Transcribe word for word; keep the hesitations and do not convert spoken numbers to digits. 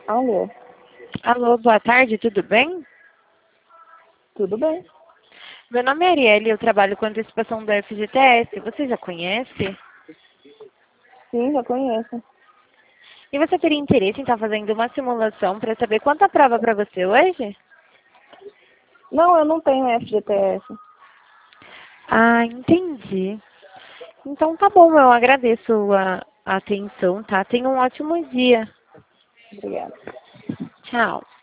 Alô, Alô, boa tarde, tudo bem? tudo bem? Meu nome é Arielle, eu trabalho com antecipação do F G T S. Você já conhece? Sim, já conheço. E você teria interesse em estar fazendo uma simulação para saber quanta prova para você hoje? Não, eu não tenho F G T S. Ah, entendi. Então tá bom, eu agradeço a, a atenção, tá? Tenha um ótimo dia. Obrigada. Tchau.